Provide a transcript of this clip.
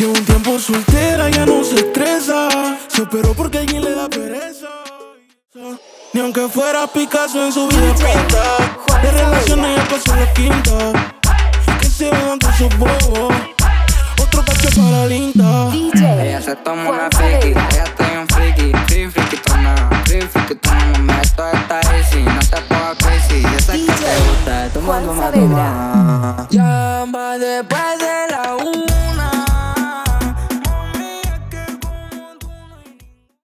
Lleva un tiempo soltera, ya no se estresa. Se operó porque alguien le da pereza. Ni aunque fuera Picasso en su vida pinta. De relaciones ya pasó la quinta. Que se van con sus bobos. Otro cacho para la linda. Ella se toma una friki, ella está bien friki. Free frikitona, mami, esto está easy. No te pongas crazy, yo sé que te gusta. Toma, toma, toma. Llama después de